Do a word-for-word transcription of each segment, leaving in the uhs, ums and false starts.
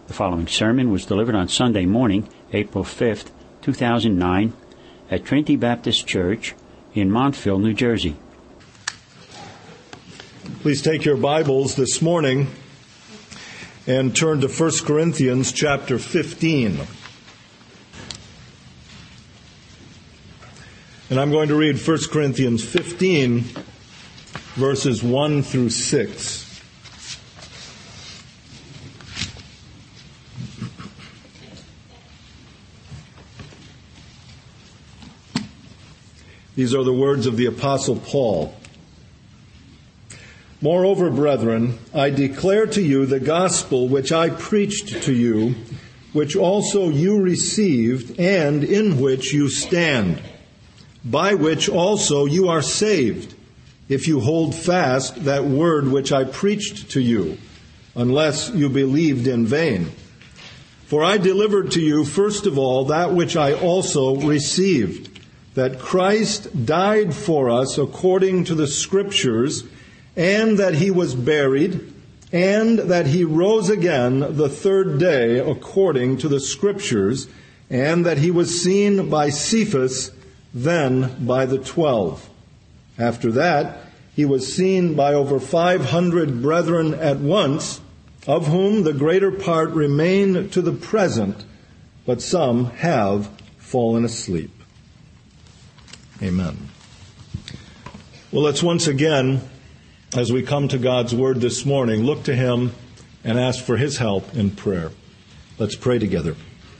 The following sermon was delivered on Sunday morning, April fifth, two thousand nine, at Trinity Baptist Church in Montville, New Jersey. Please take your Bibles this morning and turn to First Corinthians chapter fifteen. And I'm going to read First Corinthians fifteen, verses one through six. These are the words of the Apostle Paul. Moreover, brethren, I declare to you the gospel which I preached to you, which also you received, and in which you stand, by which also you are saved, if you hold fast that word which I preached to you, unless you believed in vain. For I delivered to you first of all that which I also received, that Christ died for us according to the Scriptures, and that he was buried, and that he rose again the third day according to the Scriptures, and that he was seen by Cephas, then by the twelve. After that, he was seen by over five hundred brethren at once, of whom the greater part remain to the present, but some have fallen asleep. Amen. Well, let's once again, as we come to God's Word this morning, look to Him and ask for His help in prayer. Let's pray together.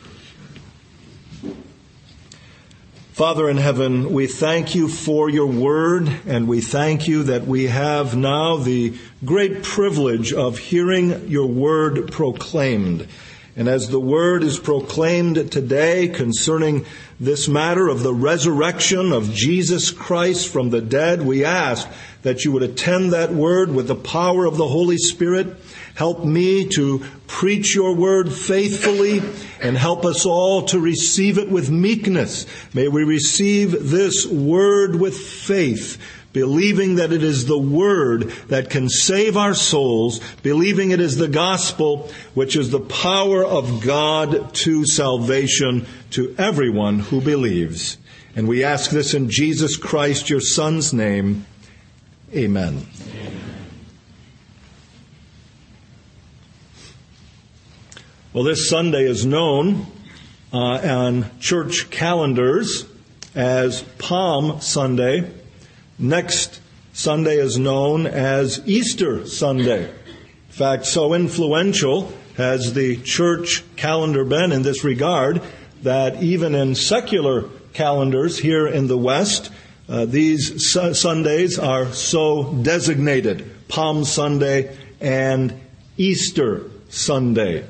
Father in heaven, we thank you for your Word, and we thank you that we have now the great privilege of hearing your Word proclaimed. And as the Word is proclaimed today concerning this matter of the resurrection of Jesus Christ from the dead, we ask that you would attend that Word with the power of the Holy Spirit. Help me to preach your Word faithfully, and help us all to receive it with meekness. May we receive this Word with faith, believing that it is the Word that can save our souls, believing it is the gospel, which is the power of God to salvation to everyone who believes. And we ask this in Jesus Christ, your Son's name. Amen. Amen. Well, this Sunday is known uh, on church calendars as Palm Sunday. Next Sunday is known as Easter Sunday. In fact, so influential has the church calendar been in this regard that even in secular calendars here in the West, uh, these su- Sundays are so designated: Palm Sunday and Easter Sunday.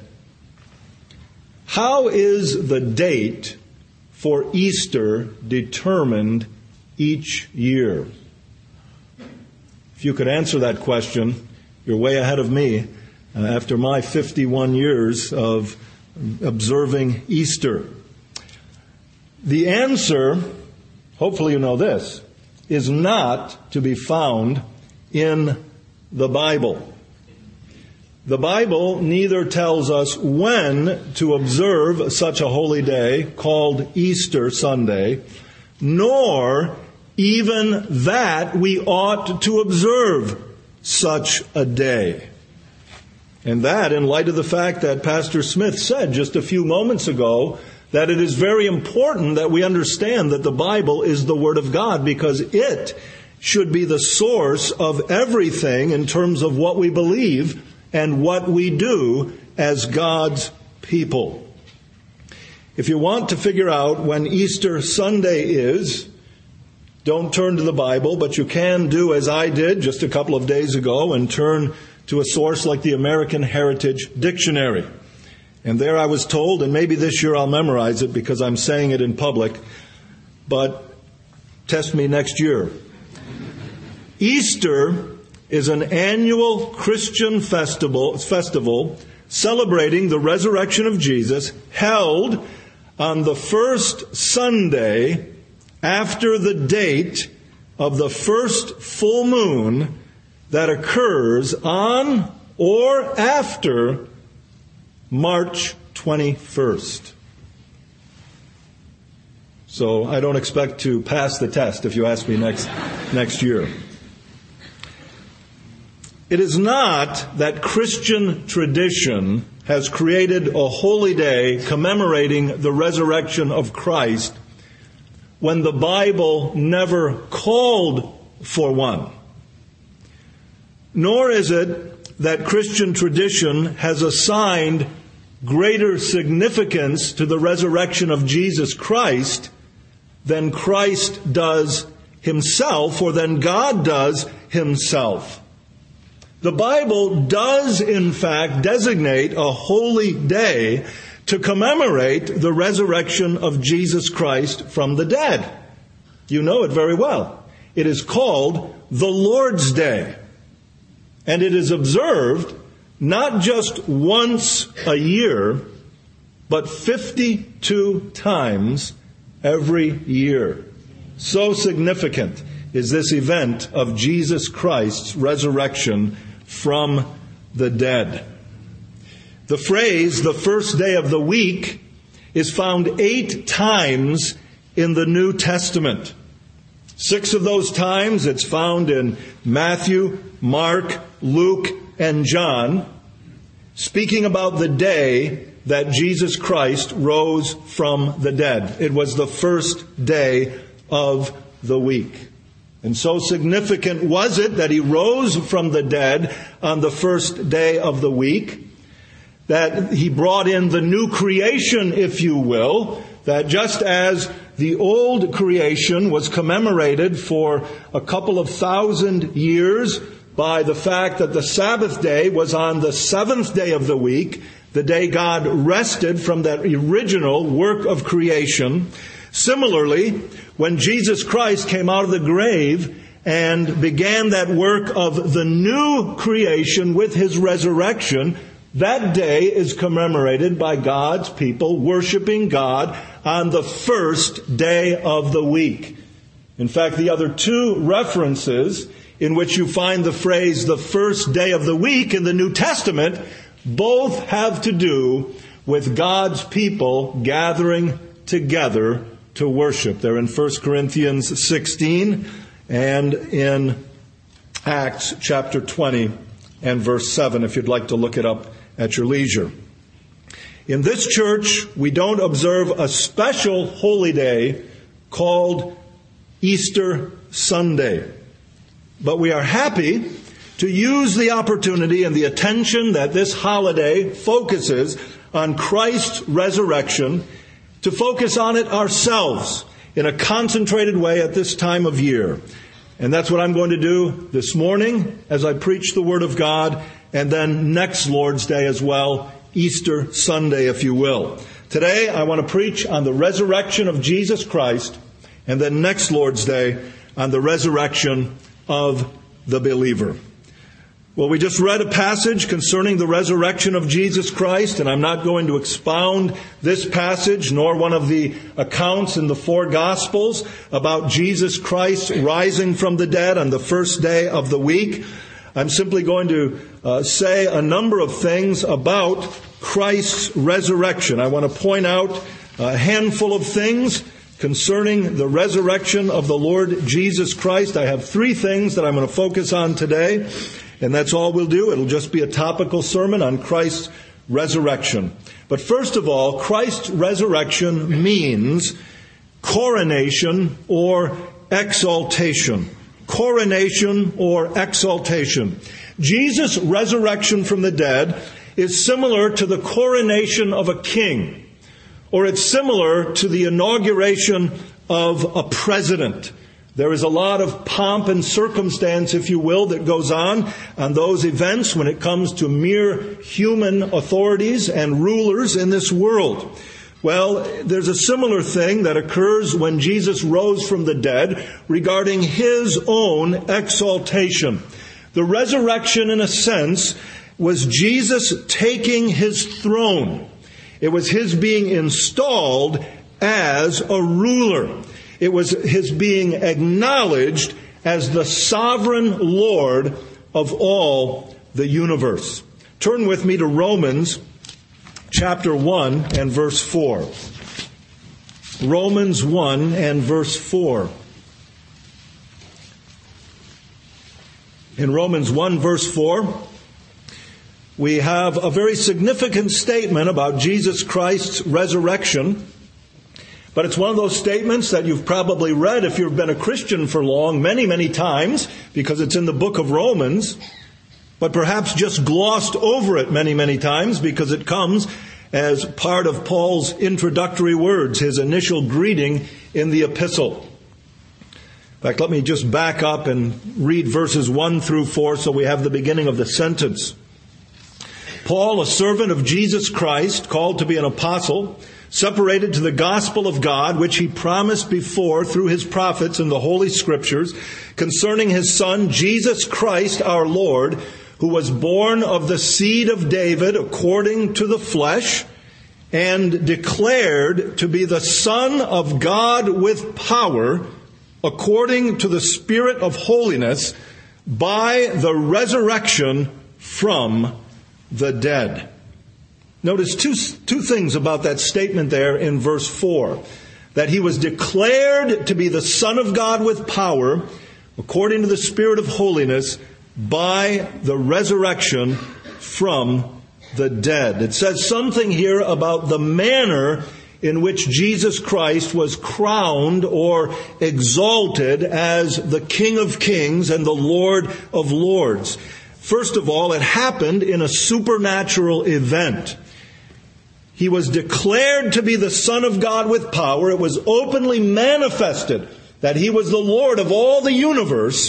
How is the date for Easter determined each year? If you could answer that question, you're way ahead of me uh, after my fifty-one years of observing Easter. The answer, hopefully you know this, is not to be found in the Bible. The Bible neither tells us when to observe such a holy day called Easter Sunday, nor even that we ought to observe such a day. And that in light of the fact that Pastor Smith said just a few moments ago that it is very important that we understand that the Bible is the Word of God, because it should be the source of everything in terms of what we believe and what we do as God's people. If you want to figure out when Easter Sunday is, don't turn to the Bible, but you can do as I did just a couple of days ago and turn to a source like the American Heritage Dictionary. And there I was told, and maybe this year I'll memorize it because I'm saying it in public, but test me next year. Easter is an annual Christian festival, festival celebrating the resurrection of Jesus, held on the first Sunday after the date of the first full moon that occurs on or after March twenty-first. So I don't expect to pass the test if you ask me next next year. It is not that Christian tradition has created a holy day commemorating the resurrection of Christ when the Bible never called for one. Nor is it that Christian tradition has assigned greater significance to the resurrection of Jesus Christ than Christ does himself, or than God does himself. The Bible does, in fact, designate a holy day to commemorate the resurrection of Jesus Christ from the dead. You know it very well. It is called the Lord's Day. And it is observed not just once a year, but fifty-two times every year. So significant is this event of Jesus Christ's resurrection from the dead. The phrase, the first day of the week, is found eight times in the New Testament. Six of those times it's found in Matthew, Mark, Luke, and John, speaking about the day that Jesus Christ rose from the dead. It was the first day of the week. And so significant was it that he rose from the dead on the first day of the week, that he brought in the new creation, if you will, that just as the old creation was commemorated for a couple of thousand years by the fact that the Sabbath day was on the seventh day of the week, the day God rested from that original work of creation. Similarly, when Jesus Christ came out of the grave and began that work of the new creation with his resurrection, that day is commemorated by God's people worshiping God on the first day of the week. In fact, the other two references in which you find the phrase the first day of the week in the New Testament both have to do with God's people gathering together to worship. They're in First Corinthians sixteen and in Acts chapter twenty and verse seven, if you'd like to look it up at your leisure. In this church, we don't observe a special holy day called Easter Sunday. But we are happy to use the opportunity and the attention that this holiday focuses on Christ's resurrection to focus on it ourselves in a concentrated way at this time of year. And that's what I'm going to do this morning as I preach the Word of God, and then next Lord's Day as well, Easter Sunday, if you will. Today, I want to preach on the resurrection of Jesus Christ, and then next Lord's Day on the resurrection of the believer. Well, we just read a passage concerning the resurrection of Jesus Christ, and I'm not going to expound this passage, nor one of the accounts in the four Gospels about Jesus Christ rising from the dead on the first day of the week. I'm simply going to uh, say a number of things about Christ's resurrection. I want to point out a handful of things concerning the resurrection of the Lord Jesus Christ. I have three things that I'm going to focus on today, and that's all we'll do. It'll just be a topical sermon on Christ's resurrection. But first of all, Christ's resurrection means coronation or exaltation. Coronation or exaltation. Jesus' resurrection from the dead is similar to the coronation of a king, or it's similar to the inauguration of a president. There is a lot of pomp and circumstance, if you will, that goes on on those events when it comes to mere human authorities and rulers in this world. Well, there's a similar thing that occurs when Jesus rose from the dead regarding his own exaltation. The resurrection, in a sense, was Jesus taking his throne. It was his being installed as a ruler. It was his being acknowledged as the sovereign Lord of all the universe. Turn with me to Romans chapter one and verse four. Romans one and verse four. In Romans one verse four, we have a very significant statement about Jesus Christ's resurrection. But it's one of those statements that you've probably read if you've been a Christian for long, many, many times, because it's in the book of Romans, but perhaps just glossed over it many, many times because it comes as part of Paul's introductory words, his initial greeting in the epistle. In fact, let me just back up and read verses one through four so we have the beginning of the sentence. Paul, a servant of Jesus Christ, called to be an apostle, separated to the gospel of God, which he promised before through his prophets in the Holy Scriptures, concerning his Son, Jesus Christ our Lord, who was born of the seed of David according to the flesh, and declared to be the Son of God with power, according to the Spirit of holiness, by the resurrection from the dead. Notice two, two things about that statement there in verse four. That he was declared to be the Son of God with power, according to the Spirit of holiness, by the resurrection from the dead. It says something here about the manner in which Jesus Christ was crowned or exalted as the King of Kings and the Lord of Lords. First of all, it happened in a supernatural event. He was declared to be the Son of God with power. It was openly manifested that he was the Lord of all the universe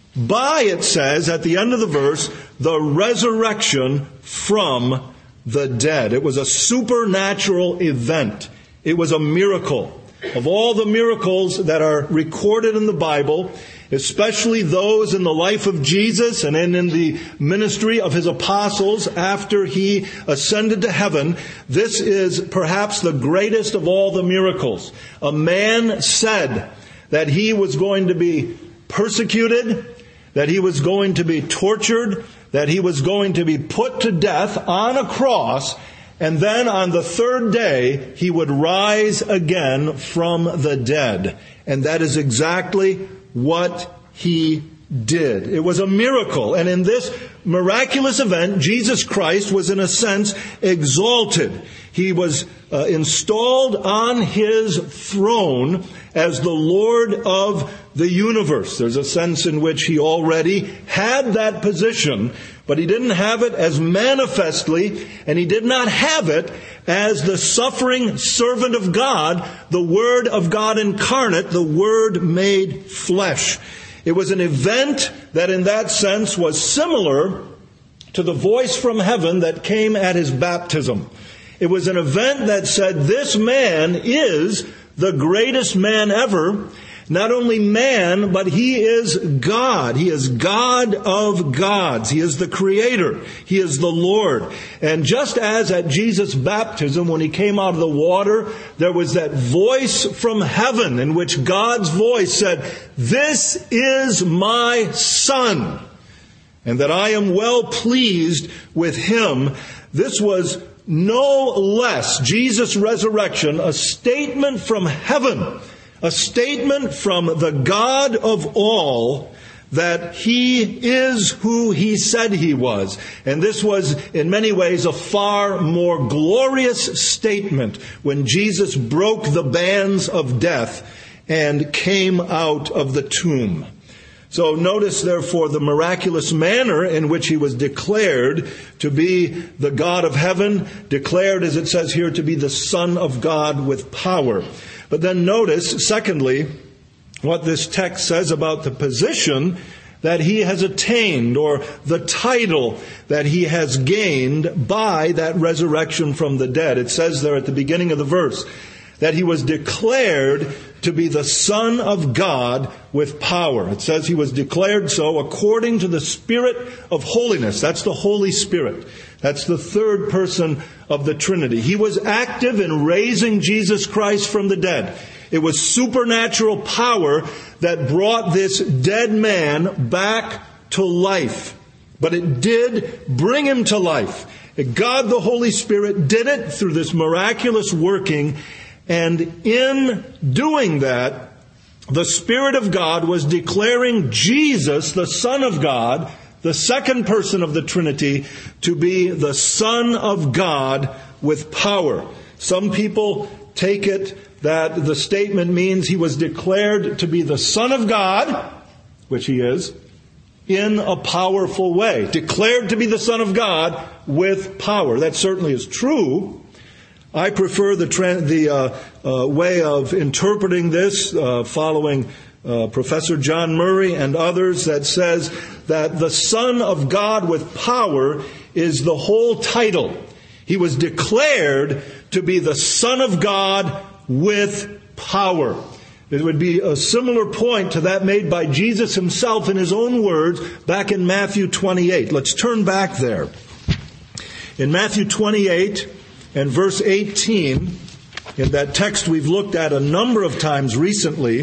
by, it says at the end of the verse, the resurrection from the dead. It was a supernatural event. It was a miracle. Of all the miracles that are recorded in the Bible, especially those in the life of Jesus and in the ministry of his apostles after he ascended to heaven, this is perhaps the greatest of all the miracles. A man said that he was going to be persecuted, that he was going to be tortured, that he was going to be put to death on a cross, and then on the third day he would rise again from the dead. And that is exactly what he did. It was a miracle. And in this miraculous event, Jesus Christ was in a sense exalted. He was uh, installed on his throne as the Lord of the universe. There's a sense in which he already had that position, but he didn't have it as manifestly, and he did not have it as the suffering servant of God, the Word of God incarnate, the Word made flesh. It was an event that in that sense was similar to the voice from heaven that came at his baptism. It was an event that said, this man is the greatest man ever. Not only man, but he is God. He is God of gods. He is the Creator. He is the Lord. And just as at Jesus' baptism, when he came out of the water, there was that voice from heaven in which God's voice said, this is my Son, and that I am well pleased with him. This was no less, Jesus' resurrection, a statement from heaven, a statement from the God of all that he is who he said he was. And this was in many ways a far more glorious statement when Jesus broke the bands of death and came out of the tomb. So notice, therefore, the miraculous manner in which he was declared to be the God of heaven, declared, as it says here, to be the Son of God with power. But then notice, secondly, what this text says about the position that he has attained, or the title that he has gained by that resurrection from the dead. It says there at the beginning of the verse that he was declared to be the Son of God with power. It says he was declared so according to the Spirit of holiness. That's the Holy Spirit. That's the third person of the Trinity. He was active in raising Jesus Christ from the dead. It was supernatural power that brought this dead man back to life. But it did bring him to life. God the Holy Spirit did it through this miraculous working, and in doing that, the Spirit of God was declaring Jesus, the Son of God, the second person of the Trinity, to be the Son of God with power. Some people take it that the statement means he was declared to be the Son of God, which he is, in a powerful way. Declared to be the Son of God with power. That certainly is true. I prefer the tra- the uh, uh, way of interpreting this, uh, following uh, Professor John Murray and others, that says that the Son of God with power is the whole title. He was declared to be the Son of God with power. It would be a similar point to that made by Jesus himself in his own words back in Matthew twenty-eight. Let's turn back there. In Matthew twenty-eight and verse eighteen, in that text we've looked at a number of times recently,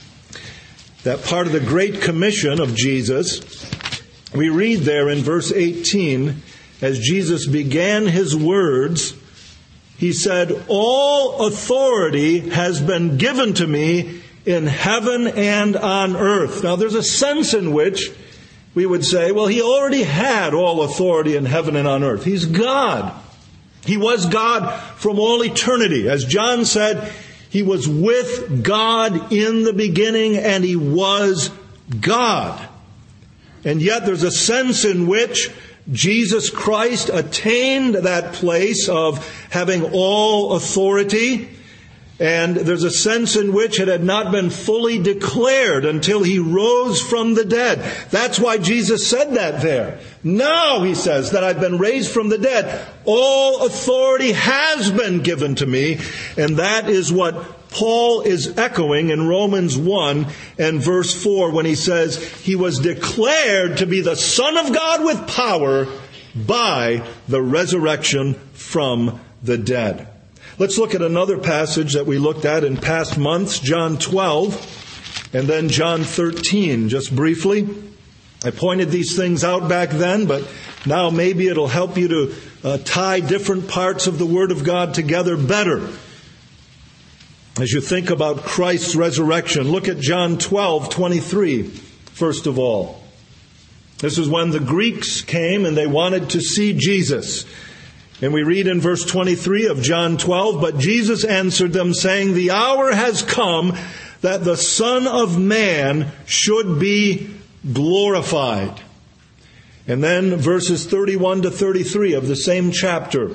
that part of the Great Commission of Jesus, we read there in verse eighteen, as Jesus began his words, he said, "All authority has been given to me in heaven and on earth." Now there's a sense in which we would say, well, he already had all authority in heaven and on earth. He's God. He was God from all eternity. As John said, he was with God in the beginning, and he was God. And yet there's a sense in which Jesus Christ attained that place of having all authority, and there's a sense in which it had not been fully declared until he rose from the dead. That's why Jesus said that there. Now, he says, that I've been raised from the dead, all authority has been given to me, and that is what Paul is echoing in Romans one and verse four when he says he was declared to be the Son of God with power by the resurrection from the dead. Let's look at another passage that we looked at in past months, John twelve and then John thirteen, just briefly. I pointed these things out back then, but now maybe it'll help you to uh, tie different parts of the Word of God together better. As you think about Christ's resurrection, look at John twelve twenty-three, first of all. This is when the Greeks came and they wanted to see Jesus. And we read in verse twenty-three of John twelve, "But Jesus answered them, saying, The hour has come that the Son of Man should be glorified." And then verses thirty-one to thirty-three of the same chapter.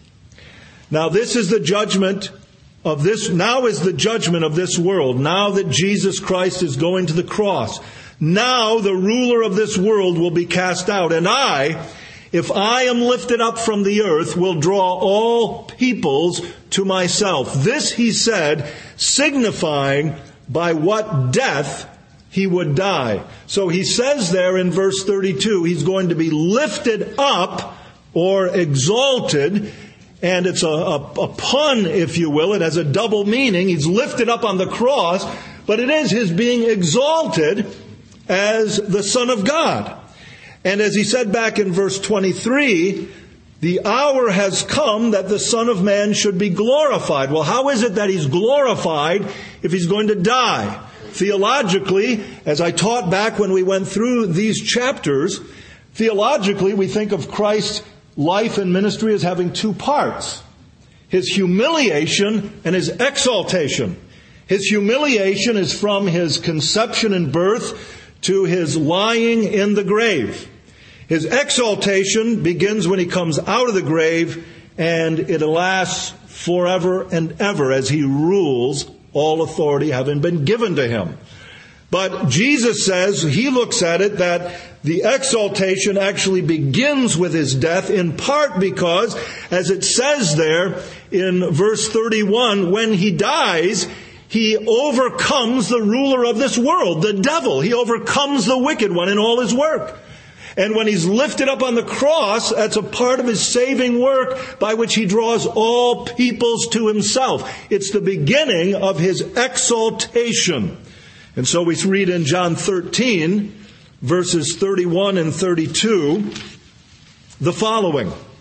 "Now this is the judgment of this, now is the judgment of this world, now that Jesus Christ is going to the cross. Now the ruler of this world will be cast out, and I, if I am lifted up from the earth, will draw all peoples to myself." This he said, signifying by what death he would die. So he says there in verse thirty-two, he's going to be lifted up or exalted. And it's a, a, a pun, if you will. It has a double meaning. He's lifted up on the cross, but it is his being exalted as the Son of God. And as he said back in verse twenty-three, the hour has come that the Son of Man should be glorified. Well, how is it that he's glorified if he's going to die? Theologically, as I taught back when we went through these chapters, theologically we think of Christ's life and ministry as having two parts: his humiliation and his exaltation. His humiliation is from his conception and birth to his lying in the grave. His exaltation begins when he comes out of the grave, and it lasts forever and ever as he rules, all authority having been given to him. But Jesus says, he looks at it, that the exaltation actually begins with his death, in part because, as it says there in verse thirty-one, when he dies, he overcomes the ruler of this world, the devil. He overcomes the wicked one in all his work. And when he's lifted up on the cross, that's a part of his saving work by which he draws all peoples to himself. It's the beginning of his exaltation. And so we read in John thirteen, verses thirty-one and thirty-two, the following.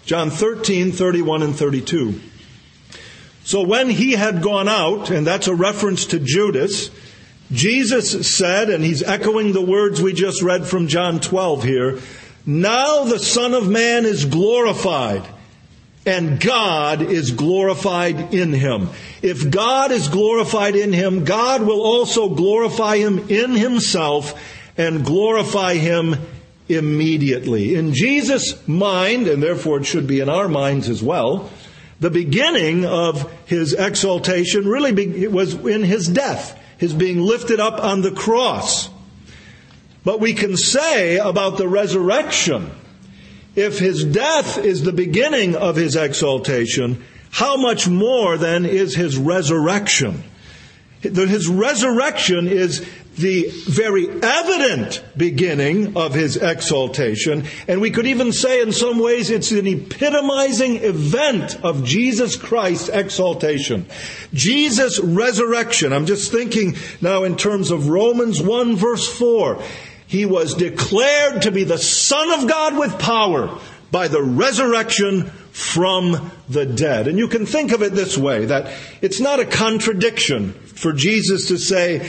John thirteen, thirty-one and thirty-two. So when he had gone out, and that's a reference to Judas, Jesus said, and he's echoing the words we just read from John twelve here, "Now the Son of Man is glorified, and God is glorified in him." If God is glorified in him, God will also glorify him in himself and glorify him immediately. In Jesus' mind, and therefore it should be in our minds as well, the beginning of his exaltation really be, was in his death, his being lifted up on the cross. But we can say about the resurrection, if his death is the beginning of his exaltation, how much more then is his resurrection? His resurrection is the very evident beginning of his exaltation. And we could even say in some ways it's an epitomizing event of Jesus Christ's exaltation. Jesus' resurrection. I'm just thinking now in terms of Romans one verse four. He was declared to be the Son of God with power by the resurrection from the dead. And you can think of it this way, that it's not a contradiction for Jesus to say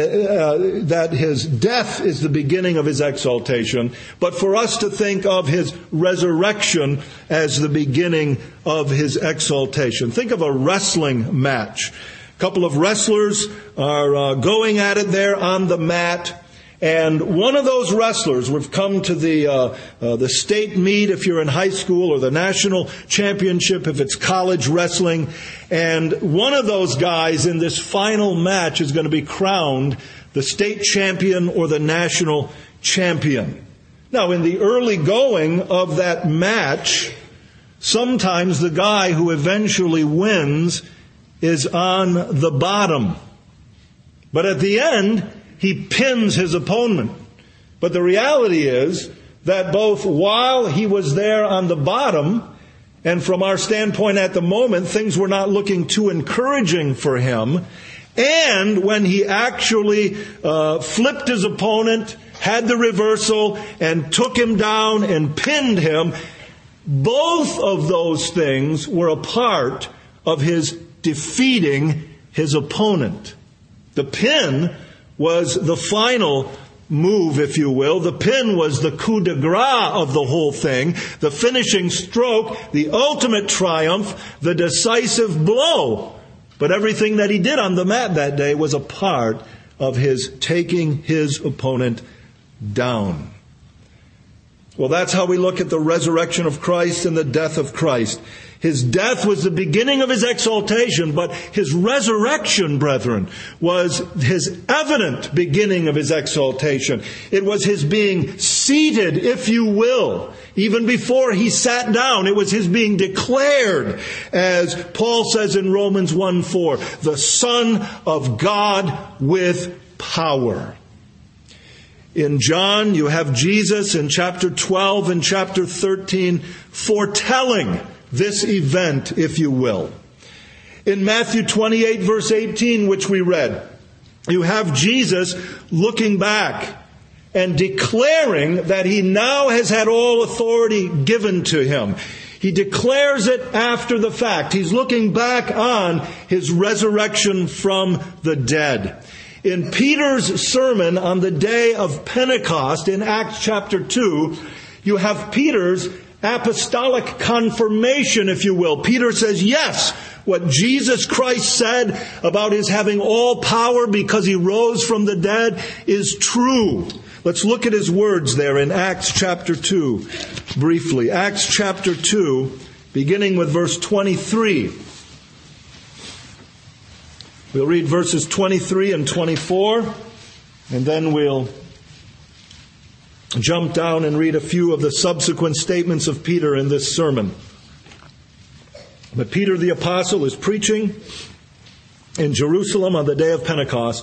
uh, that his death is the beginning of his exaltation, but for us to think of his resurrection as the beginning of his exaltation. Think of a wrestling match. A couple of wrestlers are uh, going at it there on the mat. And one of those wrestlers, we've come to the uh, uh, the state meet if you're in high school, or the national championship if it's college wrestling. And one of those guys in this final match is going to be crowned the state champion or the national champion. Now, in the early going of that match, sometimes the guy who eventually wins is on the bottom. But at the end, he pins his opponent. But the reality is that both while he was there on the bottom, and from our standpoint at the moment, things were not looking too encouraging for him, and when he actually uh, flipped his opponent, had the reversal, and took him down and pinned him, both of those things were a part of his defeating his opponent. The pin was the final move, if you will. The pin was the coup de grace of the whole thing, the finishing stroke, the ultimate triumph, the decisive blow. But everything that he did on the mat that day was a part of his taking his opponent down. Well, that's how we look at the resurrection of Christ and the death of Christ. His death was the beginning of his exaltation, but his resurrection, brethren, was his evident beginning of his exaltation. It was his being seated, if you will. Even before he sat down, it was his being declared, as Paul says in Romans one four, the Son of God with power. In John, you have Jesus in chapter twelve and chapter thirteen foretelling this event, if you will. In Matthew twenty-eight, verse eighteen, which we read, you have Jesus looking back and declaring that he now has had all authority given to him. He declares it after the fact. He's looking back on his resurrection from the dead. In Peter's sermon on the day of Pentecost in Acts chapter two, you have Peter's apostolic confirmation, if you will. Peter says, yes, what Jesus Christ said about his having all power because he rose from the dead is true. Let's look at his words there in Acts chapter two, briefly. Acts chapter two, beginning with verse twenty-three. We'll read verses twenty-three and twenty-four, and then we'll jump down and read a few of the subsequent statements of Peter in this sermon. But Peter the apostle is preaching in Jerusalem on the day of Pentecost.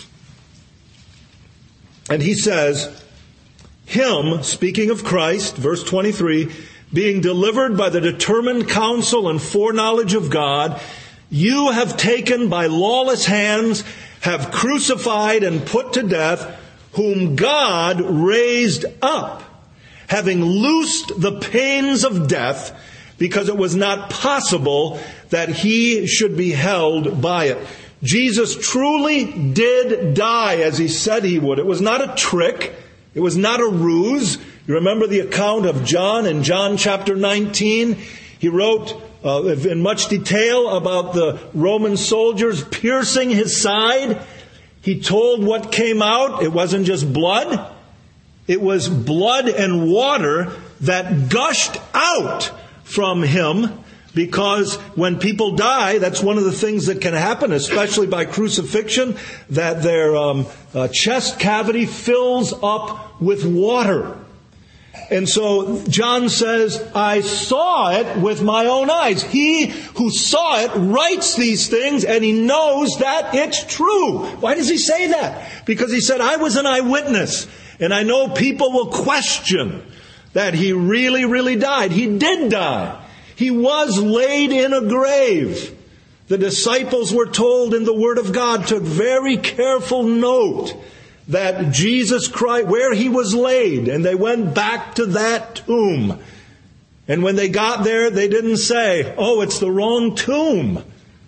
And he says, him, speaking of Christ, verse twenty-three, being delivered by the determined counsel and foreknowledge of God, you have taken by lawless hands, have crucified and put to death, whom God raised up, having loosed the pains of death, because it was not possible that he should be held by it. Jesus truly did die as he said he would. It was not a trick. It was not a ruse. You remember the account of John in John chapter nineteen? He wrote uh, in much detail about the Roman soldiers piercing his side. He told what came out. It wasn't just blood. It was blood and water that gushed out from him, because when people die, that's one of the things that can happen, especially by crucifixion, that their um, uh, chest cavity fills up with water. And so John says, I saw it with my own eyes. He who saw it writes these things, and he knows that it's true. Why does he say that? Because he said, I was an eyewitness, and I know people will question that he really, really died. He did die. He was laid in a grave. The disciples were told in the Word of God, took very careful note that Jesus Christ, where he was laid, and they went back to that tomb. And when they got there, they didn't say, oh, it's the wrong tomb.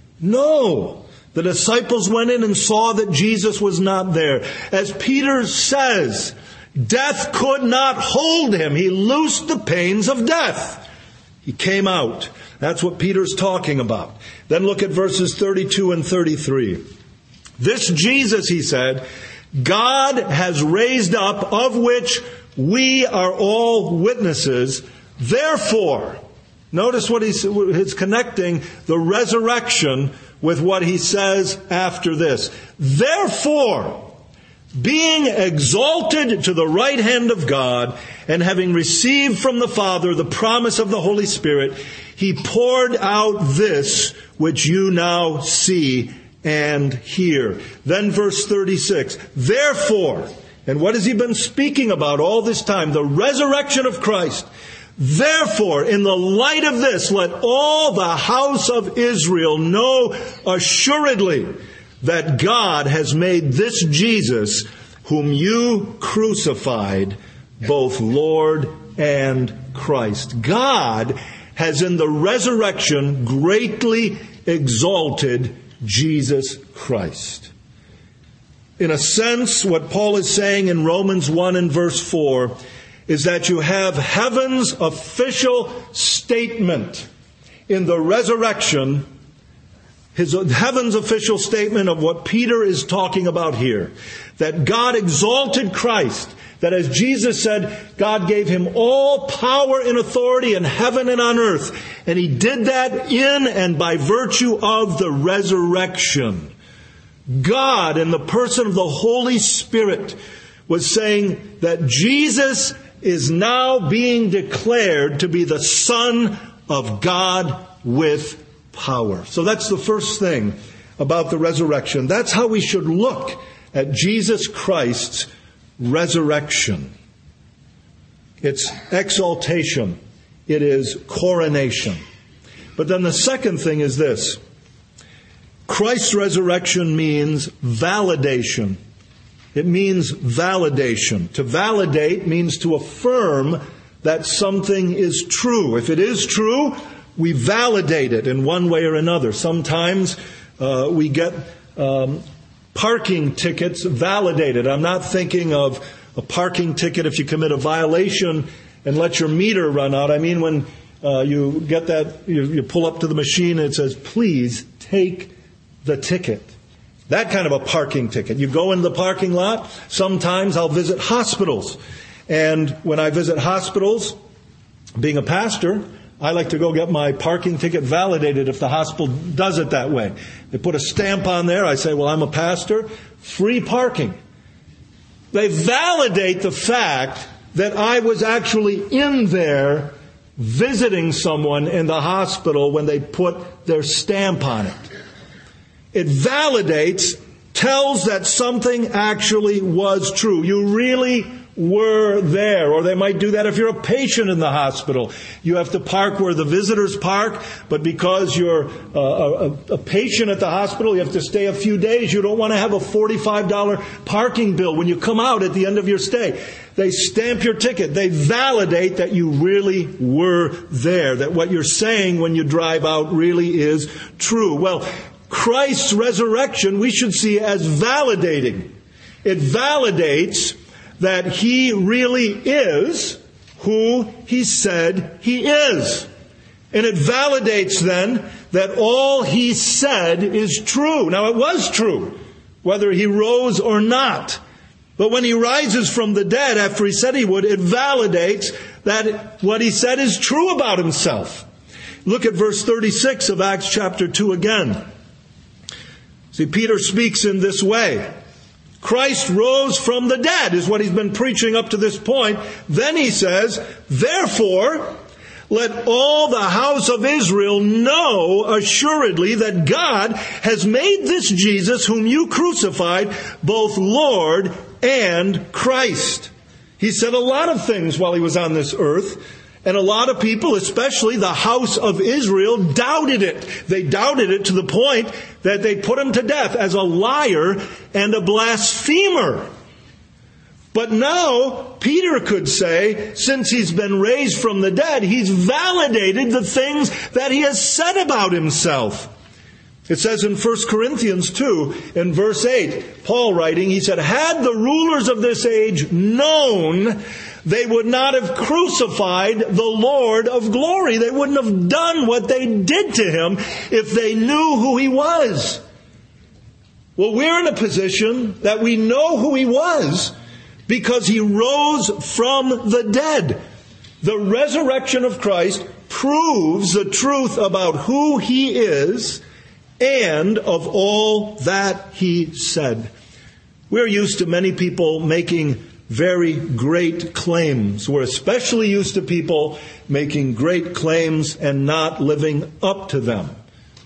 No. The disciples went in and saw that Jesus was not there. As Peter says, death could not hold him. He loosed the pains of death. He came out. That's what Peter's talking about. Then look at verses thirty-two and thirty-three. This Jesus, he said, God has raised up, of which we are all witnesses. Therefore, notice what he's, he's connecting the resurrection with what he says after this. Therefore, being exalted to the right hand of God, and having received from the Father the promise of the Holy Spirit, he poured out this which you now see and hear. Then verse thirty-six. Therefore, and what has he been speaking about all this time? The resurrection of Christ. Therefore, in the light of this, let all the house of Israel know assuredly that God has made this Jesus, whom you crucified, both Lord and Christ. God has in the resurrection greatly exalted Jesus Christ. In a sense, what Paul is saying in Romans one and verse four is that you have heaven's official statement in the resurrection, his heaven's official statement of what Peter is talking about here. That God exalted Christ. That as Jesus said, God gave him all power and authority in heaven and on earth. And he did that in and by virtue of the resurrection. God, in the person of the Holy Spirit, was saying that Jesus is now being declared to be the Son of God with power. So that's the first thing about the resurrection. That's how we should look at Jesus Christ's resurrection. It's exaltation. It is coronation. But then the second thing is this. Christ's resurrection means validation. It means validation. To validate means to affirm that something is true. If it is true, we validate it in one way or another. Sometimes uh, we get um, parking tickets validated. I'm not thinking of a parking ticket if you commit a violation and let your meter run out. I mean when uh, you get that, you, you pull up to the machine and it says, please take the ticket. That kind of a parking ticket. You go into the parking lot. Sometimes I'll visit hospitals. And when I visit hospitals, being a pastor, I like to go get my parking ticket validated if the hospital does it that way. They put a stamp on there. I say, well, I'm a pastor. Free parking. They validate the fact that I was actually in there visiting someone in the hospital when they put their stamp on it. It validates, tells that something actually was true. You really were there. Or they might do that if you're a patient in the hospital. You have to park where the visitors park, but because you're a, a, a patient at the hospital, you have to stay a few days. You don't want to have a forty-five dollars parking bill when you come out at the end of your stay. They stamp your ticket. They validate that you really were there, that what you're saying when you drive out really is true. Well, Christ's resurrection we should see as validating. It validates that He really is who He said He is. And it validates then that all He said is true. Now it was true, whether He rose or not. But when He rises from the dead after He said He would, it validates that what He said is true about Himself. Look at verse thirty-six of Acts chapter two again. See, Peter speaks in this way. Christ rose from the dead is what he's been preaching up to this point. Then he says, therefore, let all the house of Israel know assuredly that God has made this Jesus whom you crucified both Lord and Christ. He said a lot of things while he was on this earth. And a lot of people, especially the house of Israel, doubted it. They doubted it to the point that they put him to death as a liar and a blasphemer. But now, Peter could say, since he's been raised from the dead, he's validated the things that he has said about himself. It says in First Corinthians two, in verse eight, Paul writing, he said, had the rulers of this age known, they would not have crucified the Lord of glory. They wouldn't have done what they did to him if they knew who he was. Well, we're in a position that we know who he was because he rose from the dead. The resurrection of Christ proves the truth about who he is and of all that he said. We're used to many people making very great claims. We're especially used to people making great claims and not living up to them.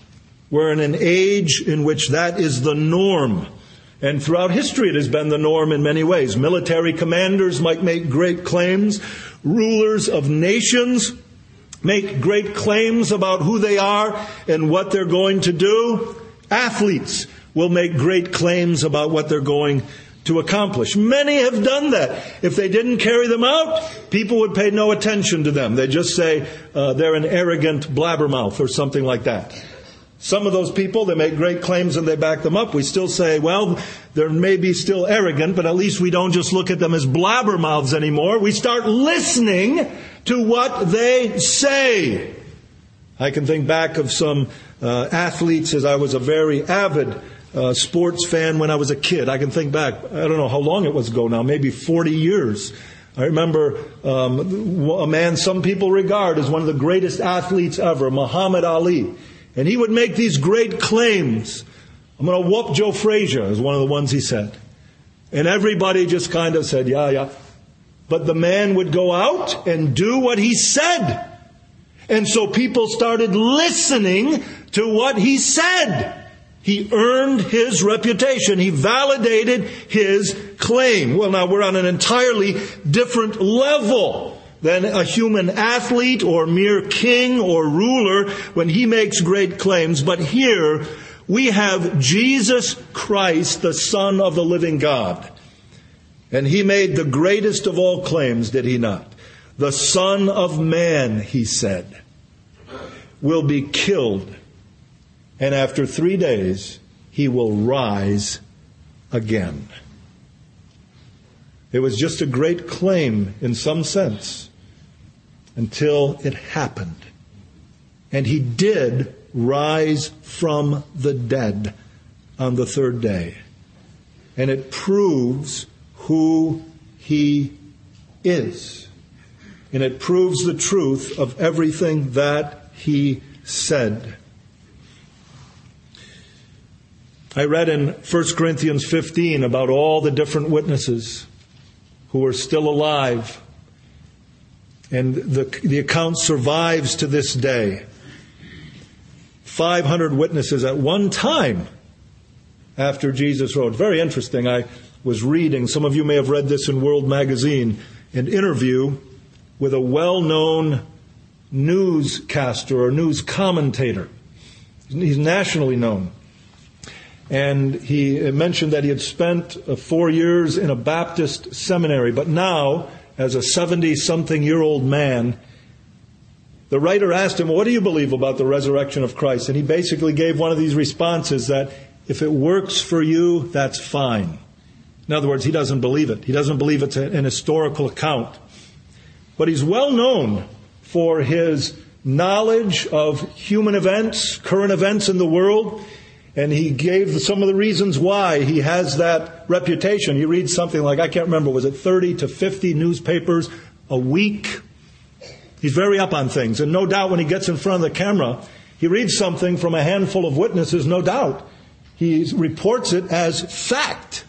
We're in an age in which that is the norm. And throughout history it has been the norm in many ways. Military commanders might make great claims. Rulers of nations make great claims about who they are and what they're going to do. Athletes will make great claims about what they're going to accomplish. Many have done that. If they didn't carry them out, people would pay no attention to them. They just say uh, they're an arrogant blabbermouth or something like that. Some of those people, they make great claims and they back them up. We still say, well, they may be still arrogant, but at least we don't just look at them as blabbermouths anymore. We start listening to what they say. I can think back of some uh, athletes as I was a very avid Uh, sports fan when I was a kid. I can think back, I don't know how long it was ago now, maybe forty years. I remember um, a man some people regard as one of the greatest athletes ever, Muhammad Ali. And he would make these great claims. I'm going to whoop Joe Frazier, is one of the ones he said. And everybody just kind of said, yeah, yeah. But the man would go out and do what he said. And so people started listening to what he said. He earned his reputation. He validated his claim. Well, now we're on an entirely different level than a human athlete or mere king or ruler when he makes great claims. But here we have Jesus Christ, the Son of the living God. And he made the greatest of all claims, did he not? The Son of Man, he said, will be killed. And after three days, he will rise again. It was just a great claim in some sense until it happened. And he did rise from the dead on the third day. And it proves who he is. And it proves the truth of everything that he said. I read in First Corinthians fifteen about all the different witnesses who are still alive. And the, the account survives to this day. five hundred witnesses at one time after Jesus rose. Very interesting. I was reading, some of you may have read this in World Magazine, an interview with a well-known newscaster or news commentator. He's nationally known. And he mentioned that he had spent uh, four years in a Baptist seminary, but now, as a seventy-something-year-old man, the writer asked him, what do you believe about the resurrection of Christ? And he basically gave one of these responses that if it works for you, that's fine. In other words, he doesn't believe it. He doesn't believe it's an historical account. But he's well known for his knowledge of human events, current events in the world. And he gave some of the reasons why he has that reputation. He reads something like, I can't remember, was it thirty to fifty newspapers a week? He's very up on things. And no doubt when he gets in front of the camera, he reads something from a handful of witnesses, no doubt. He reports it as fact.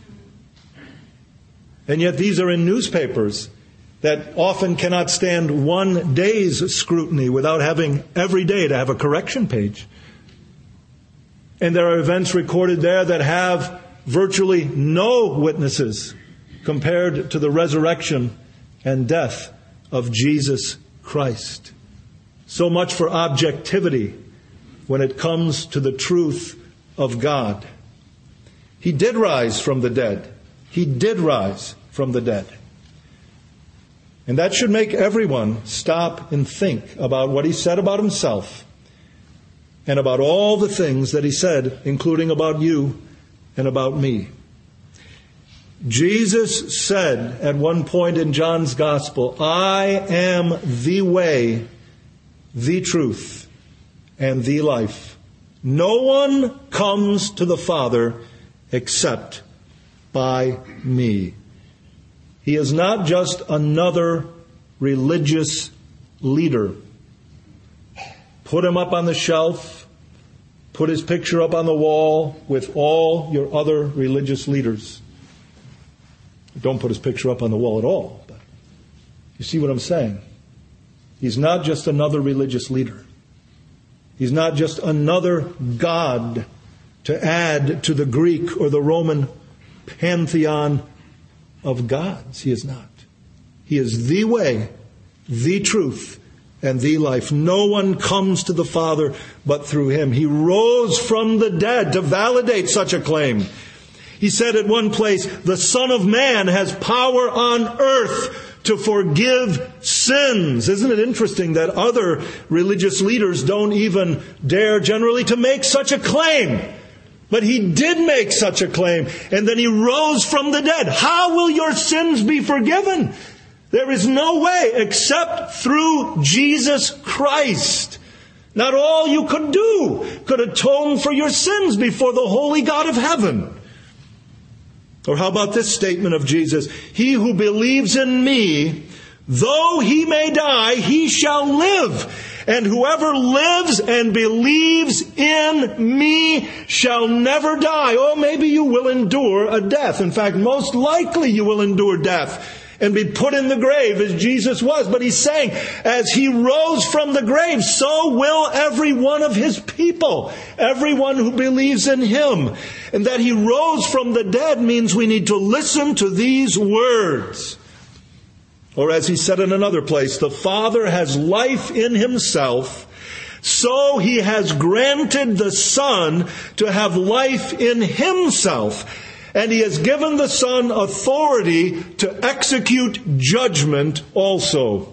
And yet these are in newspapers that often cannot stand one day's scrutiny without having every day to have a correction page. And there are events recorded there that have virtually no witnesses compared to the resurrection and death of Jesus Christ. So much for objectivity when it comes to the truth of God. He did rise from the dead. He did rise from the dead. And that should make everyone stop and think about what he said about himself and about all the things that he said, including about you and about me. Jesus said at one point in John's Gospel, I am the way, the truth, and the life. No one comes to the Father except by me. He is not just another religious leader. Put him up on the shelf. Put his picture up on the wall with all your other religious leaders. Don't put his picture up on the wall at all. But you see what I'm saying? He's not just another religious leader. He's not just another god to add to the Greek or the Roman pantheon of gods. He is not. He is the way, the truth, and the life. No one comes to the Father but through him. He rose from the dead to validate such a claim. He said at one place, the Son of Man has power on earth to forgive sins. Isn't it interesting that other religious leaders don't even dare generally to make such a claim? But he did make such a claim, and then he rose from the dead. How will your sins be forgiven? There is no way except through Jesus Christ. Not all you could do could atone for your sins before the holy God of heaven. Or how about this statement of Jesus? He who believes in me, though he may die, he shall live. And whoever lives and believes in me shall never die. Oh, maybe you will endure a death. In fact, most likely you will endure death and be put in the grave as Jesus was. But he's saying, as he rose from the grave, so will every one of his people, everyone who believes in him. And that he rose from the dead means we need to listen to these words. Or as he said in another place, the Father has life in himself, so he has granted the Son to have life in himself. And he has given the Son authority to execute judgment also.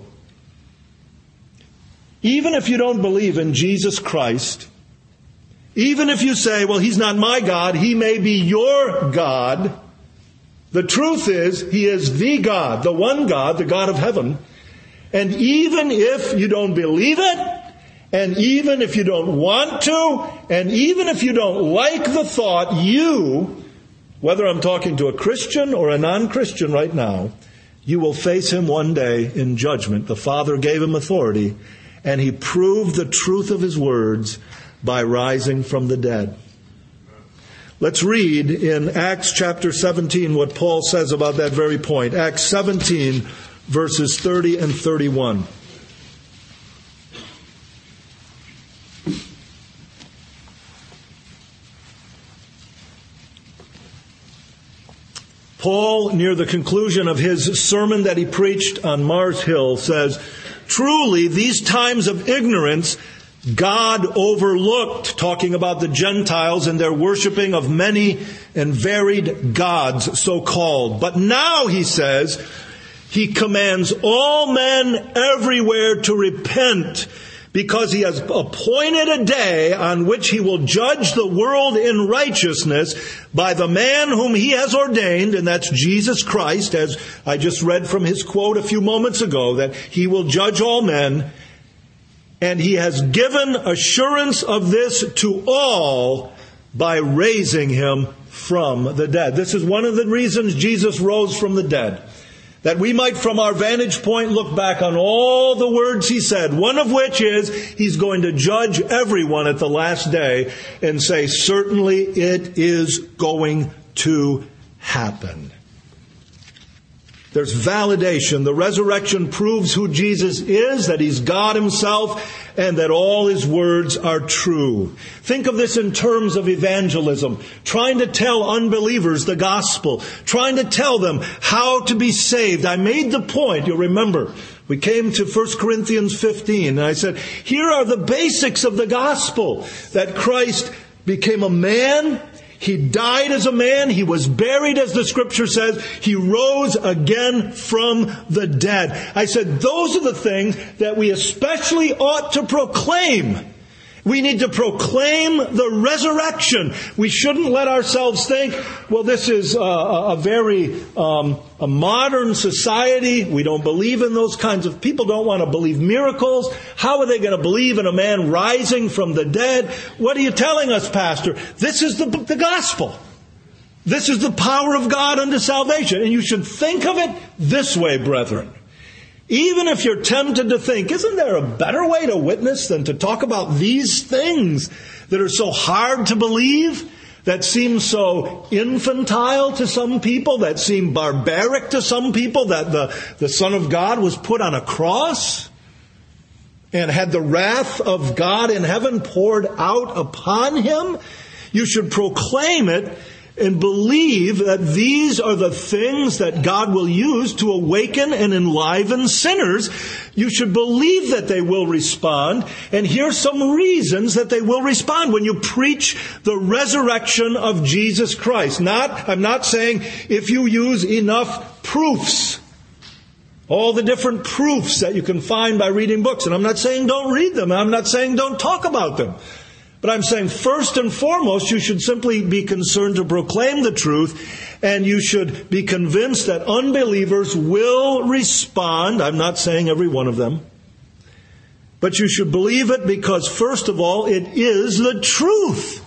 Even if you don't believe in Jesus Christ, even if you say, well, he's not my God, he may be your God, the truth is, he is the God, the one God, the God of heaven. And even if you don't believe it, and even if you don't want to, and even if you don't like the thought, you, whether I'm talking to a Christian or a non-Christian right now, you will face him one day in judgment. The Father gave him authority, and he proved the truth of his words by rising from the dead. Let's read in Acts chapter seventeen what Paul says about that very point. Acts seventeen, verses thirty and thirty-one. Paul, near the conclusion of his sermon that he preached on Mars Hill, says, "Truly, these times of ignorance God overlooked," talking about the Gentiles and their worshiping of many and varied gods, so-called. "But now," he says, "He commands all men everywhere to repent, because He has appointed a day on which He will judge the world in righteousness by the man whom He has ordained," and that's Jesus Christ, as I just read from his quote a few moments ago, that He will judge all men. "And He has given assurance of this to all by raising Him from the dead." This is one of the reasons Jesus rose from the dead. That we might, from our vantage point, look back on all the words He said, one of which is He's going to judge everyone at the last day and say, certainly it is going to happen. There's validation. The resurrection proves who Jesus is, that He's God Himself, and that all His words are true. Think of this in terms of evangelism. Trying to tell unbelievers the gospel. Trying to tell them how to be saved. I made the point, you'll remember, we came to First Corinthians fifteen, and I said, here are the basics of the gospel. That Christ became a man. He died as a man. He was buried, as the Scripture says. He rose again from the dead. I said, those are the things that we especially ought to proclaim. We need to proclaim the resurrection. We shouldn't let ourselves think, well, this is a, a very um, a modern society. We don't believe in those kinds of people. Don't want to believe miracles. How are they going to believe in a man rising from the dead? What are you telling us, Pastor? This is the, the gospel. This is the power of God unto salvation. And you should think of it this way, brethren. Even if you're tempted to think, isn't there a better way to witness than to talk about these things that are so hard to believe, that seem so infantile to some people, that seem barbaric to some people, that the, the Son of God was put on a cross and had the wrath of God in heaven poured out upon Him? You should proclaim it and believe that these are the things that God will use to awaken and enliven sinners. You should believe that they will respond. And here's some reasons that they will respond when you preach the resurrection of Jesus Christ. Not, I'm not saying if you use enough proofs, all the different proofs that you can find by reading books. And I'm not saying don't read them. I'm not saying don't talk about them. But I'm saying first and foremost, you should simply be concerned to proclaim the truth, and you should be convinced that unbelievers will respond. I'm not saying every one of them. But you should believe it because, first of all, it is the truth.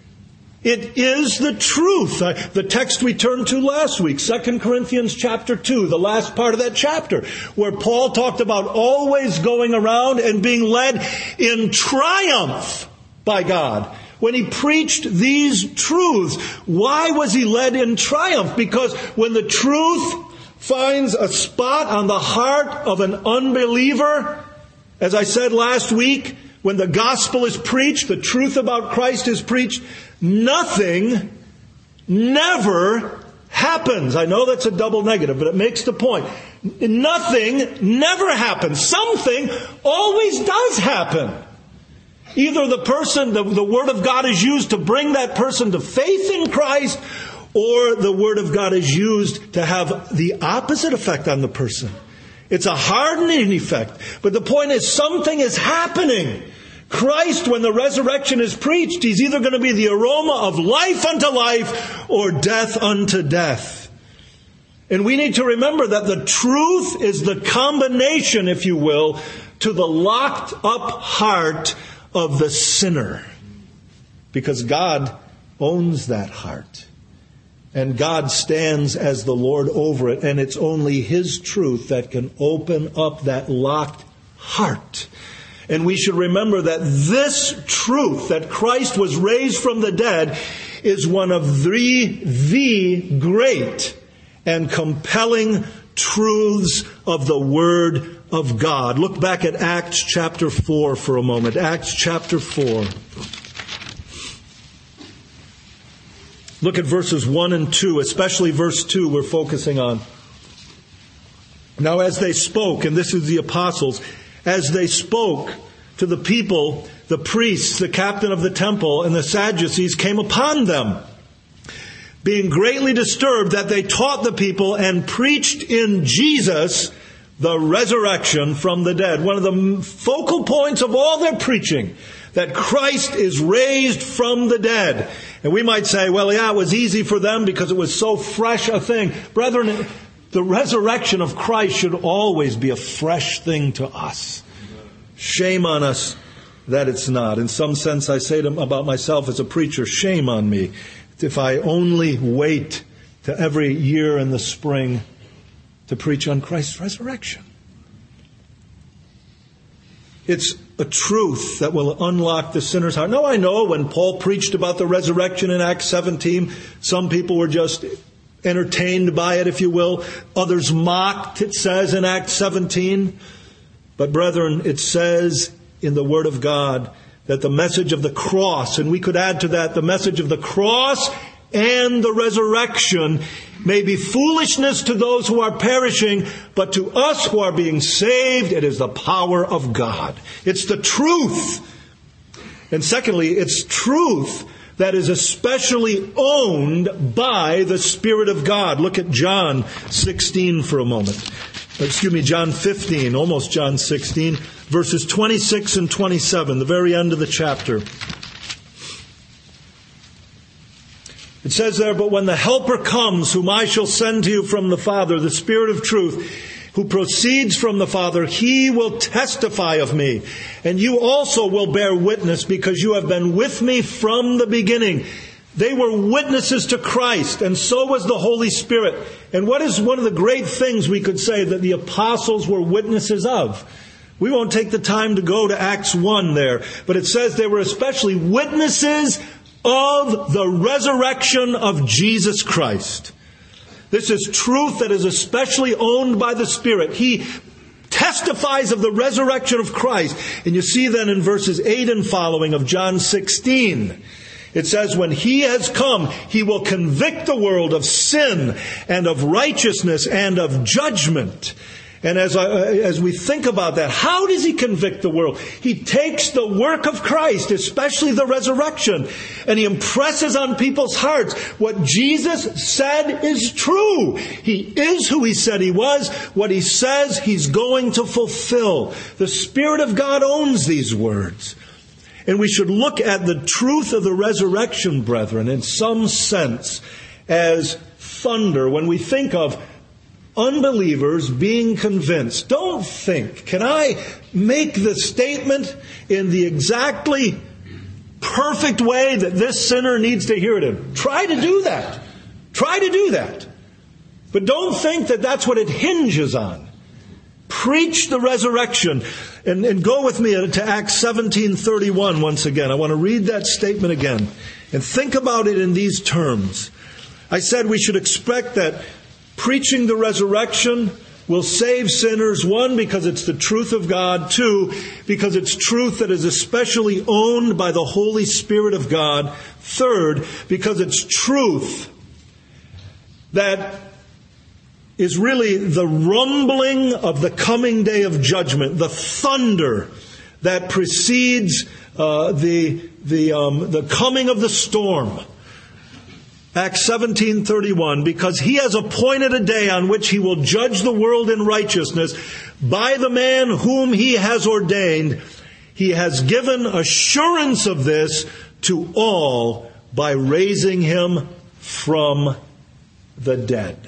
It is the truth. The text we turned to last week, Second Corinthians chapter two, the last part of that chapter, where Paul talked about always going around and being led in triumph by God. When he preached these truths, why was he led in triumph? Because when the truth finds a spot on the heart of an unbeliever, as I said last week, when the gospel is preached, the truth about Christ is preached, nothing never happens. I know that's a double negative, but it makes the point. Nothing never happens. Something always does happen. Either the person, the, the Word of God is used to bring that person to faith in Christ, or the Word of God is used to have the opposite effect on the person. It's a hardening effect. But the point is, something is happening. Christ, when the resurrection is preached, He's either going to be the aroma of life unto life or death unto death. And we need to remember that the truth is the combination, if you will, to the locked up heart of the sinner. Because God owns that heart. And God stands as the Lord over it. And it's only His truth that can open up that locked heart. And we should remember that this truth, that Christ was raised from the dead, is one of the, the great and compelling truths of the Word of God. Look back at Acts chapter four for a moment. Acts chapter four. Look at verses one and two, especially verse two we're focusing on. Now as they spoke, and this is the apostles, as they spoke to the people, the priests, the captain of the temple, and the Sadducees came upon them, being greatly disturbed that they taught the people and preached in Jesus the resurrection from the dead. One of the focal points of all their preaching, that Christ is raised from the dead. And we might say, well, yeah, it was easy for them because it was so fresh a thing. Brethren, the resurrection of Christ should always be a fresh thing to us. Shame on us that it's not. In some sense, I say to, about myself as a preacher, shame on me if I only wait to every year in the spring to preach on Christ's resurrection. It's a truth that will unlock the sinner's heart. Now, I know when Paul preached about the resurrection in Acts seventeen, some people were just entertained by it, if you will. Others mocked, it says in Acts seventeen. But brethren, it says in the Word of God that the message of the cross, and we could add to that the message of the cross and the resurrection, may be foolishness to those who are perishing, but to us who are being saved, it is the power of God. It's the truth. And secondly, it's truth that is especially owned by the Spirit of God. Look at John sixteen for a moment. Excuse me, John fifteen, almost John sixteen, verses twenty-six and twenty-seven, the very end of the chapter. It says there, but when the Helper comes, whom I shall send to you from the Father, the Spirit of truth, who proceeds from the Father, He will testify of me. And you also will bear witness, because you have been with me from the beginning. They were witnesses to Christ, and so was the Holy Spirit. And what is one of the great things we could say that the apostles were witnesses of? We won't take the time to go to Acts one there, but it says they were especially witnesses of the resurrection of Jesus Christ. This is truth that is especially owned by the Spirit. He testifies of the resurrection of Christ. And you see then in verses eight and following of John sixteen, it says, when He has come, He will convict the world of sin and of righteousness and of judgment. And as I, as we think about that, how does He convict the world? He takes the work of Christ, especially the resurrection, and He impresses on people's hearts what Jesus said is true. He is who He said He was. What He says He's going to fulfill. The Spirit of God owns these words. And we should look at the truth of the resurrection, brethren, in some sense as thunder. When we think of unbelievers being convinced, don't think, can I make the statement in the exactly perfect way that this sinner needs to hear it in? Try to do that. Try to do that. But don't think that that's what it hinges on. Preach the resurrection. And, and go with me to Acts seventeen thirty-one once again. I want to read that statement again. And think about it in these terms. I said we should expect that preaching the resurrection will save sinners. One, because it's the truth of God. Two, because it's truth that is especially owned by the Holy Spirit of God. Third, because it's truth that is really the rumbling of the coming day of judgment, the thunder that precedes uh, the the um, the coming of the storm. Acts seventeen thirty-one, because He has appointed a day on which He will judge the world in righteousness by the man whom He has ordained. He has given assurance of this to all by raising Him from the dead.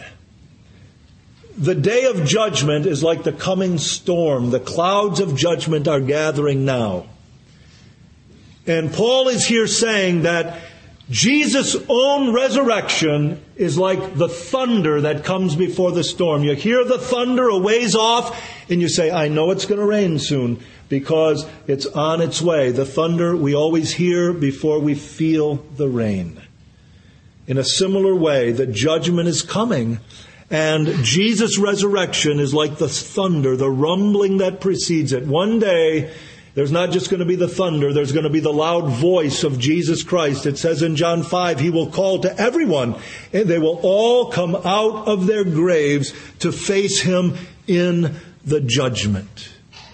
The day of judgment is like the coming storm. The clouds of judgment are gathering now. And Paul is here saying that Jesus' own resurrection is like the thunder that comes before the storm. You hear the thunder a ways off and you say, I know it's going to rain soon because it's on its way. The thunder we always hear before we feel the rain. In a similar way, the judgment is coming. And Jesus' resurrection is like the thunder, the rumbling that precedes it. One day, There's not just going to be the thunder. There's going to be the loud voice of Jesus Christ. It says in John five, He will call to everyone, and they will all come out of their graves to face Him in the judgment.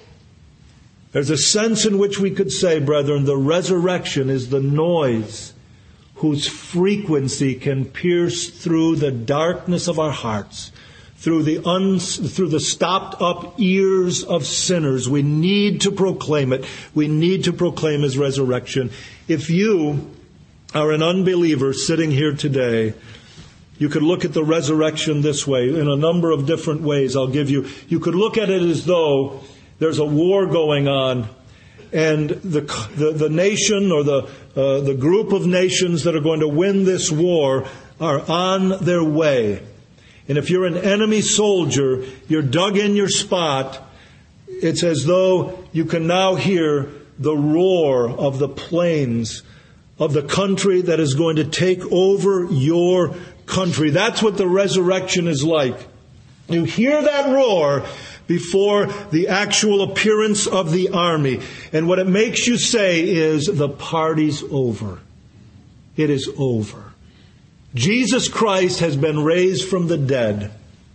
There's a sense in which we could say, brethren, the resurrection is the noise whose frequency can pierce through the darkness of our hearts, through the un, through the stopped up ears of sinners. We need to proclaim it. We need to proclaim His resurrection. If you are an unbeliever sitting here today, you could look at the resurrection this way, in a number of different ways I'll give you. You could look at it as though there's a war going on, and the the, the nation or the uh, the group of nations that are going to win this war are on their way. And if you're an enemy soldier, you're dug in your spot, it's as though you can now hear the roar of the planes of the country that is going to take over your country. That's what the resurrection is like. You hear that roar before the actual appearance of the army. And what it makes you say is, the party's over. It is over. Jesus Christ has been raised from the dead.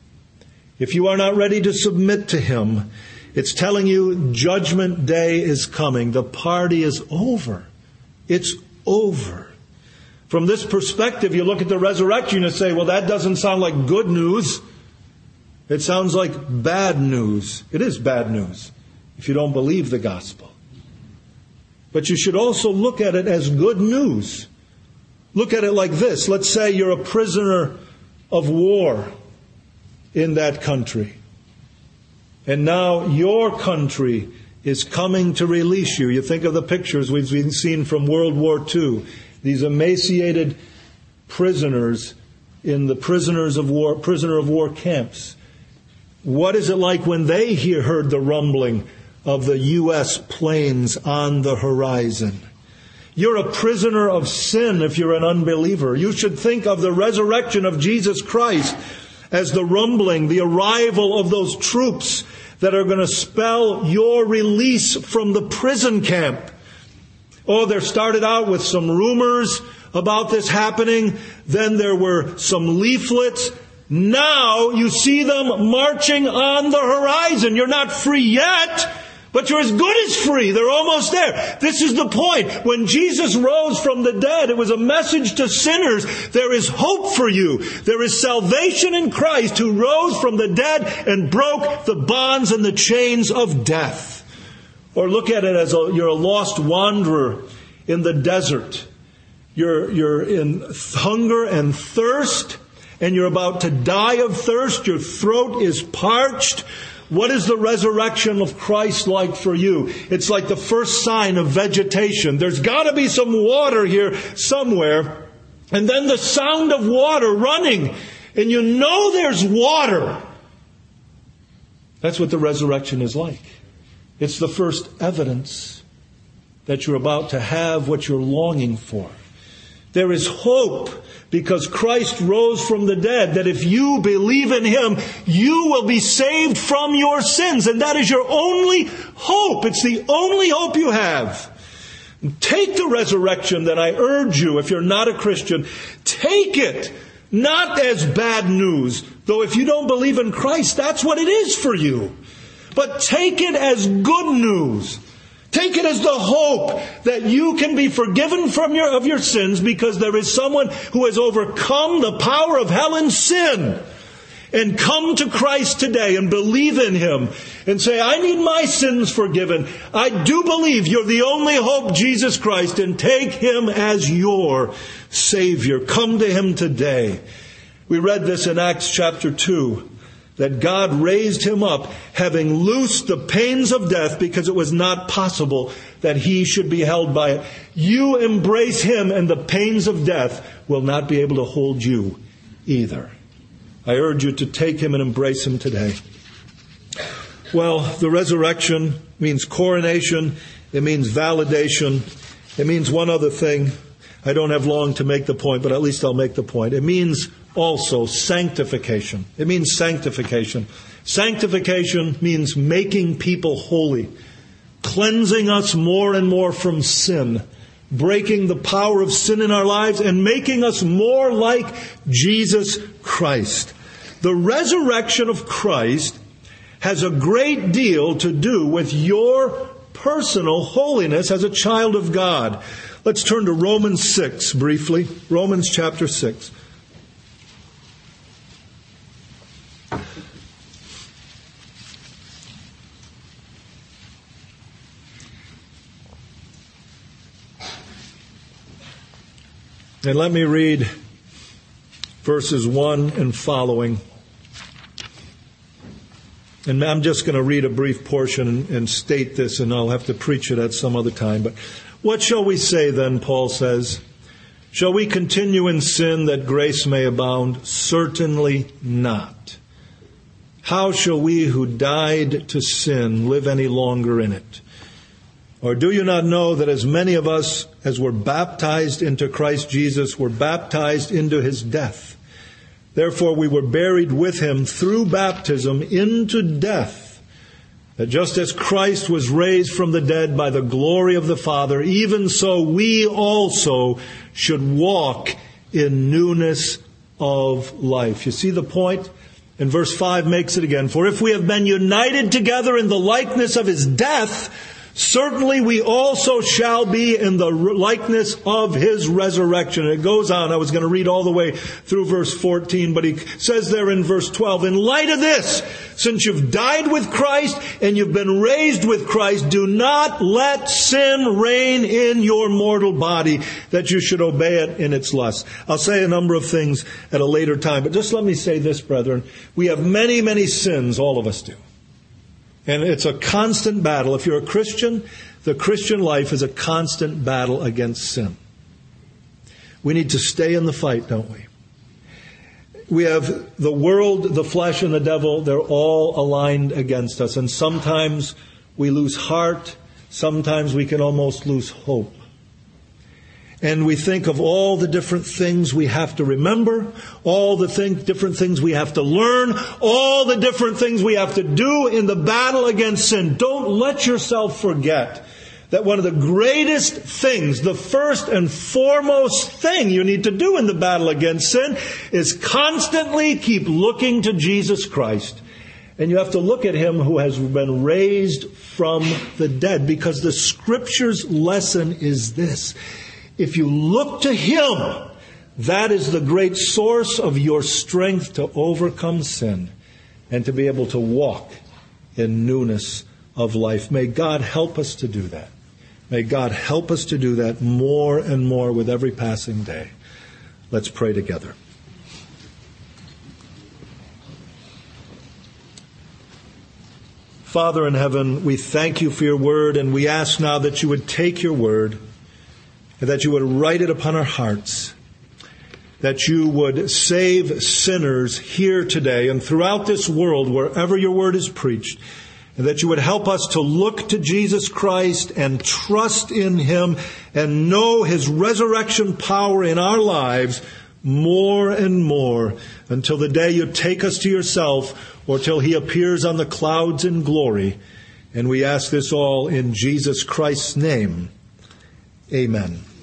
If you are not ready to submit to Him, it's telling you judgment day is coming. The party is over. It's over. From this perspective, you look at the resurrection and say, well, that doesn't sound like good news. It sounds like bad news. It is bad news if you don't believe the gospel. But you should also look at it as good news. Look at it like this. Let's say you're a prisoner of war in that country. And now your country is coming to release you. You think of the pictures we've seen from World War Two. These emaciated prisoners in the prisoners of war, prisoner of war camps. What is it like when they hear, heard the rumbling of the U S planes on the horizon? You're a prisoner of sin if you're an unbeliever. You should think of the resurrection of Jesus Christ as the rumbling, the arrival of those troops that are going to spell your release from the prison camp. Oh, there started out with some rumors about this happening. Then there were some leaflets. Now you see them marching on the horizon. You're not free yet, but you're as good as free. They're almost there. This is the point. When Jesus rose from the dead, it was a message to sinners. There is hope for you. There is salvation in Christ, who rose from the dead and broke the bonds and the chains of death. Or look at it as a, you're a lost wanderer in the desert. You're, you're in hunger and thirst, and you're about to die of thirst. Your throat is parched. What is the resurrection of Christ like for you? It's like the first sign of vegetation. There's got to be some water here somewhere. And then the sound of water running. And you know there's water. That's what the resurrection is like. It's the first evidence that you're about to have what you're longing for. There is hope because Christ rose from the dead, that if you believe in Him, you will be saved from your sins. And that is your only hope. It's the only hope you have. Take the resurrection that I urge you, if you're not a Christian, take it not as bad news. Though if you don't believe in Christ, that's what it is for you. But take it as good news. Take it as the hope that you can be forgiven from your, of your sins, because there is someone who has overcome the power of hell and sin. And come to Christ today and believe in Him and say, I need my sins forgiven. I do believe you're the only hope, Jesus Christ, and take Him as your Savior. Come to Him today. We read this in Acts chapter two. That God raised Him up, having loosed the pains of death, because it was not possible that He should be held by it. You embrace Him, and the pains of death will not be able to hold you either. I urge you to take Him and embrace Him today. Well, the resurrection means coronation. It means validation. It means one other thing. I don't have long to make the point, but at least I'll make the point. It means also sanctification. It means sanctification. Sanctification means making people holy. cleansing us more and more from sin, breaking the power of sin in our lives and making us more like Jesus Christ. The resurrection of Christ has a great deal to do with your personal holiness as a child of God. Let's turn to Romans six briefly. Romans chapter six. And let me read verses one and following. And I'm just going to read a brief portion and, and state this, and I'll have to preach it at some other time. But what shall we say then, Paul says? Shall we continue in sin that grace may abound? Certainly not. How shall we who died to sin live any longer in it? Or do you not know that as many of us as were baptized into Christ Jesus were baptized into his death? Therefore we were buried with him through baptism into death, that just as Christ was raised from the dead by the glory of the Father, even so we also should walk in newness of life. You see the point? And verse five makes it again. For if we have been united together in the likeness of his death, certainly we also shall be in the likeness of his resurrection. And it goes on. I was going to read all the way through verse fourteen, but he says there in verse twelve, in light of this, since you've died with Christ and you've been raised with Christ, do not let sin reign in your mortal body, that you should obey it in its lust. I'll say a number of things at a later time, but just let me say this, brethren. We have many, many sins, all of us do. And it's a constant battle. If you're a Christian, the Christian life is a constant battle against sin. We need to stay in the fight, don't we? We have the world, the flesh, and the devil. They're all aligned against us. And sometimes we lose heart. Sometimes we can almost lose hope. And we think of all the different things we have to remember, all the thing, different things we have to learn, all the different things we have to do in the battle against sin. Don't let yourself forget that one of the greatest things, the first and foremost thing you need to do in the battle against sin is constantly keep looking to Jesus Christ. And you have to look at him who has been raised from the dead, because the Scripture's lesson is this. If you look to him, that is the great source of your strength to overcome sin and to be able to walk in newness of life. May God help us to do that. May God help us to do that more and more with every passing day. Let's pray together. Father in heaven, we thank you for your word, and we ask now that you would take your word, and that you would write it upon our hearts, that you would save sinners here today and throughout this world, wherever your word is preached, and that you would help us to look to Jesus Christ and trust in him and know his resurrection power in our lives more and more until the day you take us to yourself or till he appears on the clouds in glory. And we ask this all in Jesus Christ's name. Amen.